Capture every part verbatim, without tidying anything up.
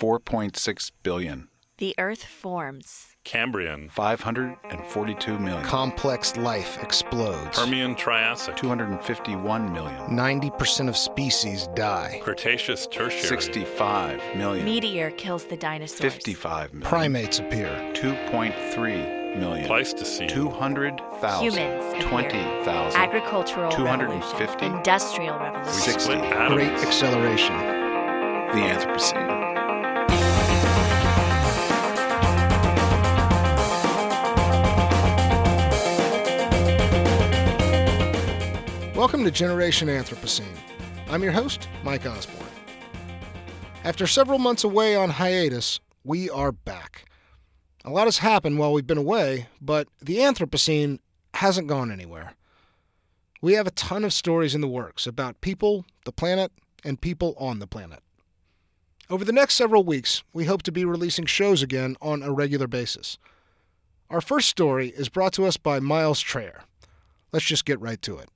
four point six billion. The Earth forms. Cambrian. five hundred forty-two million. Complex life explodes. Permian Triassic. two hundred fifty-one million. ninety percent of species die. Cretaceous Tertiary. sixty-five million. Meteor kills the dinosaurs. fifty-five million. Primates appear. two point three million. Pleistocene. two hundred thousand. Humans appear. twenty thousand. Agricultural two hundred revolution. fifty. Industrial revolution. sixty. Split atoms. Great acceleration. The Anthropocene. Welcome to Generation Anthropocene. I'm your host, Mike Osborne. After several months away on hiatus, we are back. A lot has happened while we've been away, but the Anthropocene hasn't gone anywhere. We have a ton of stories in the works about people, the planet, and people on the planet. Over the next several weeks, we hope to be releasing shows again on a regular basis. Our first story is brought to us by Miles Traer. Let's just get right to it.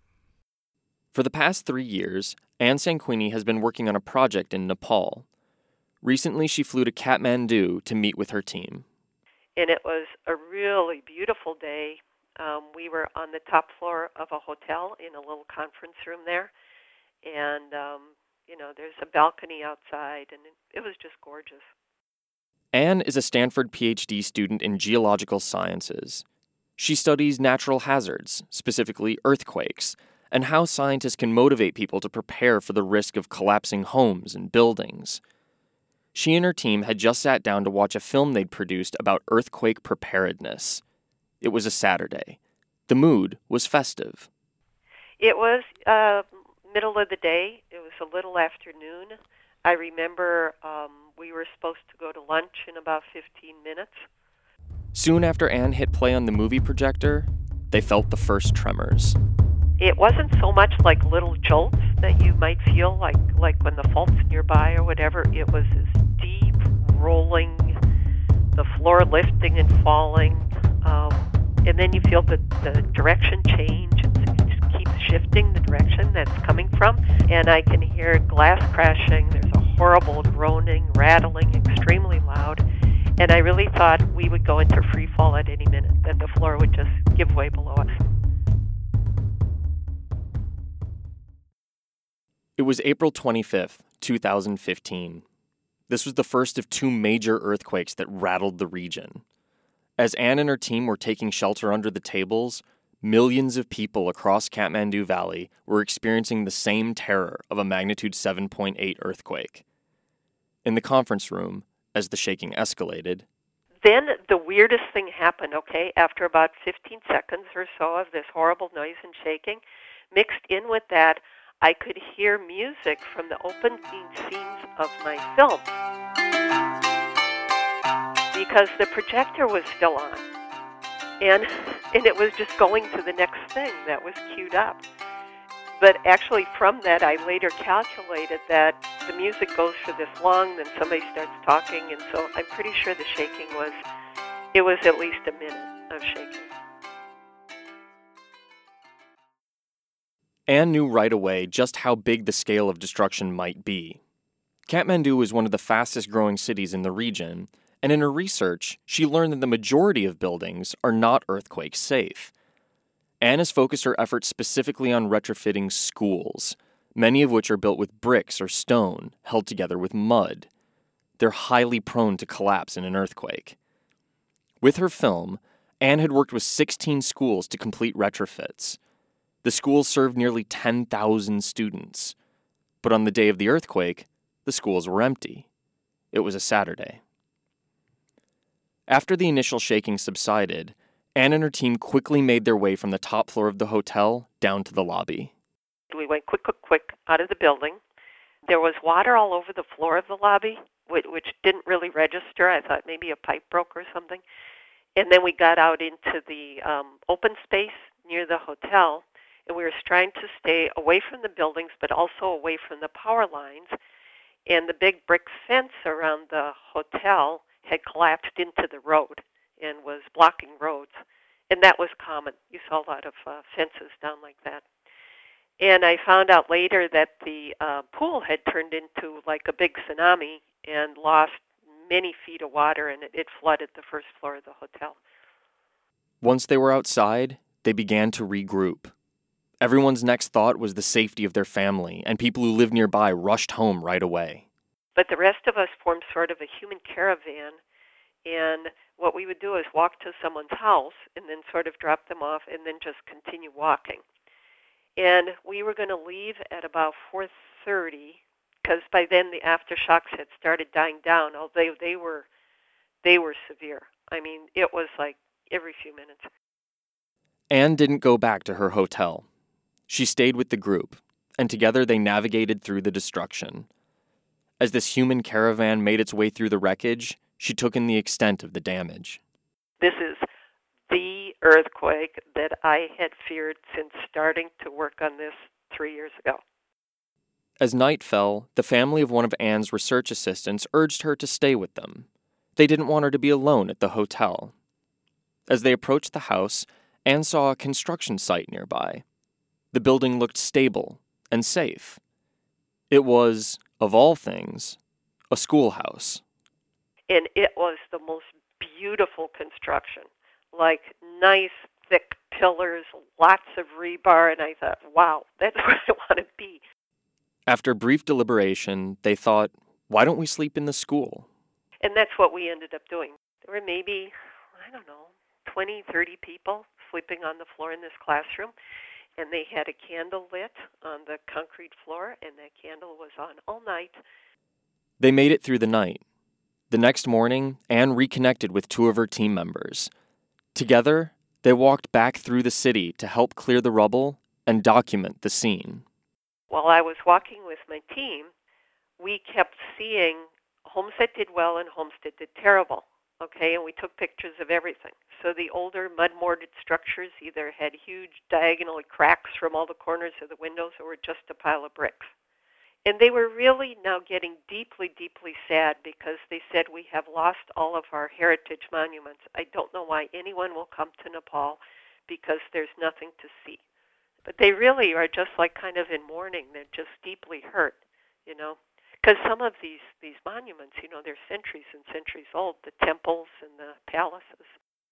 For the past three years, Anne Sanquini has been working on a project in Nepal. Recently, she flew to Kathmandu to meet with her team. And it was a really beautiful day. Um, we were on the top floor of a hotel in a little conference room there. And, um, you know, there's a balcony outside, and it, it was just gorgeous. Anne is a Stanford P H D student in geological sciences. She studies natural hazards, specifically earthquakes, and how scientists can motivate people to prepare for the risk of collapsing homes and buildings. She and her team had just sat down to watch a film they'd produced about earthquake preparedness. It was a Saturday. The mood was festive. It was uh, middle of the day. It was a little afternoon. I remember um, we were supposed to go to lunch in about fifteen minutes. Soon after Anne hit play on the movie projector, they felt the first tremors. It wasn't so much like little jolts that you might feel like, like when the fault's nearby or whatever. It was this deep rolling, the floor lifting and falling, um, and then you feel the, the direction change. It just keeps shifting the direction that's coming from, and I can hear glass crashing. There's a horrible groaning, rattling, extremely loud, and I really thought we would go into free fall at any minute, that the floor would just give way below us. It was April twenty-fifth, two thousand fifteen. This was the first of two major earthquakes that rattled the region. As Anne and her team were taking shelter under the tables, millions of people across Kathmandu Valley were experiencing the same terror of a magnitude seven point eight earthquake. In the conference room, as the shaking escalated, then the weirdest thing happened, okay? After about fifteen seconds or so of this horrible noise and shaking, mixed in with that, I could hear music from the opening scenes of my film because the projector was still on, and and it was just going to the next thing that was queued up. But actually from that, I later calculated that the music goes for this long, then somebody starts talking, and so I'm pretty sure the shaking was, it was at least a minute of shaking. Anne knew right away just how big the scale of destruction might be. Kathmandu is one of the fastest-growing cities in the region, and in her research, she learned that the majority of buildings are not earthquake-safe. Anne has focused her efforts specifically on retrofitting schools, many of which are built with bricks or stone, held together with mud. They're highly prone to collapse in an earthquake. With her film, Anne had worked with sixteen schools to complete retrofits. The schools served nearly ten thousand students. But on the day of the earthquake, the schools were empty. It was a Saturday. After the initial shaking subsided, Anne and her team quickly made their way from the top floor of the hotel down to the lobby. We went quick, quick, quick out of the building. There was water all over the floor of the lobby, which, which didn't really register. I thought maybe a pipe broke or something. And then we got out into the um, open space near the hotel, and we were trying to stay away from the buildings, but also away from the power lines. And the big brick fence around the hotel had collapsed into the road and was blocking roads. And that was common. You saw a lot of uh, fences down like that. And I found out later that the uh, pool had turned into like a big tsunami and lost many feet of water, and it, it flooded the first floor of the hotel. Once they were outside, they began to regroup. Everyone's next thought was the safety of their family, and people who lived nearby rushed home right away. But the rest of us formed sort of a human caravan, and what we would do is walk to someone's house and then sort of drop them off and then just continue walking. And we were going to leave at about four thirty, because by then the aftershocks had started dying down, although they were, they were severe. I mean, it was like every few minutes. Anne didn't go back to her hotel. She stayed with the group, and together they navigated through the destruction. As this human caravan made its way through the wreckage, she took in the extent of the damage. This is the earthquake that I had feared since starting to work on this three years ago. As night fell, the family of one of Anne's research assistants urged her to stay with them. They didn't want her to be alone at the hotel. As they approached the house, Anne saw a construction site nearby. The building looked stable and safe. It was, of all things, a schoolhouse. And it was the most beautiful construction, like nice, thick pillars, lots of rebar, and I thought, wow, that's where I want to be. After brief deliberation, they thought, why don't we sleep in the school? And that's what we ended up doing. There were maybe, I don't know, twenty, thirty people sleeping on the floor in this classroom, and they had a candle lit on the concrete floor, and that candle was on all night. They made it through the night. The next morning, Anne reconnected with two of her team members. Together, they walked back through the city to help clear the rubble and document the scene. While I was walking with my team, we kept seeing homes that did well and homes that did terrible, okay? And we took pictures of everything. So the older mud-mortared structures either had huge diagonal cracks from all the corners of the windows or were just a pile of bricks. And they were really now getting deeply, deeply sad because they said, we have lost all of our heritage monuments. I don't know why anyone will come to Nepal because there's nothing to see. But they really are just like kind of in mourning. They're just deeply hurt, you know. Because some of these, these monuments, you know, they're centuries and centuries old, the temples and the palaces.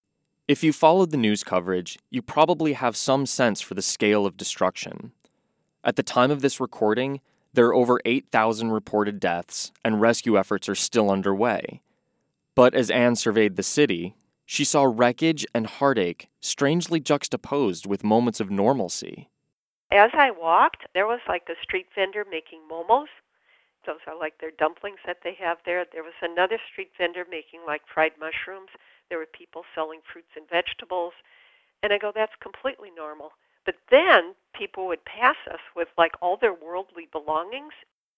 If you followed the news coverage, you probably have some sense for the scale of destruction. At the time of this recording, there are over eight thousand reported deaths, and rescue efforts are still underway. But as Anne surveyed the city, she saw wreckage and heartache strangely juxtaposed with moments of normalcy. As I walked, there was like a street vendor making momos. Those are like their dumplings that they have there. There was another street vendor making like fried mushrooms. There were people selling fruits and vegetables. And I go, that's completely normal. But then people would pass us with like all their worldly belongings.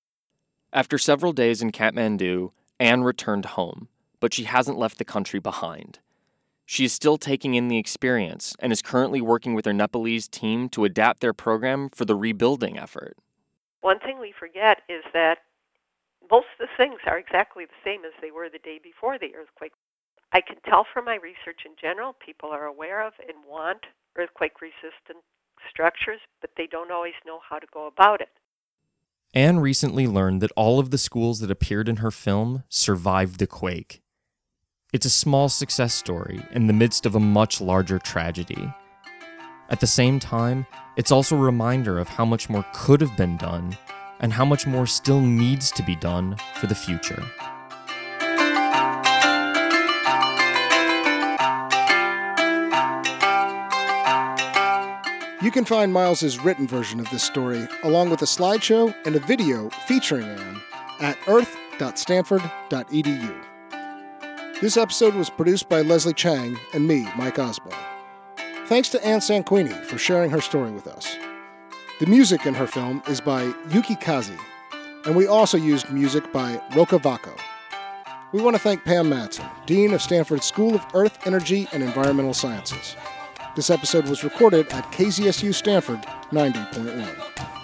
After several days in Kathmandu, Anne returned home, but she hasn't left the country behind. She is still taking in the experience and is currently working with her Nepalese team to adapt their program for the rebuilding effort. One thing we forget is that most of the things are exactly the same as they were the day before the earthquake. I can tell from my research in general, people are aware of and want earthquake-resistant structures, but they don't always know how to go about it. Anne recently learned that all of the schools that appeared in her film survived the quake. It's a small success story in the midst of a much larger tragedy. At the same time, it's also a reminder of how much more could have been done and how much more still needs to be done for the future. You can find Miles's written version of this story, along with a slideshow and a video featuring Anne, at earth dot stanford dot e d u. This episode was produced by Leslie Chang and me, Mike Osborne. Thanks to Anne Sanquini for sharing her story with us. The music in her film is by Yuki Kazi, and we also used music by Roka Vako. We want to thank Pam Matson, Dean of Stanford School of Earth, Energy, and Environmental Sciences. This episode was recorded at K Z S U Stanford ninety point one.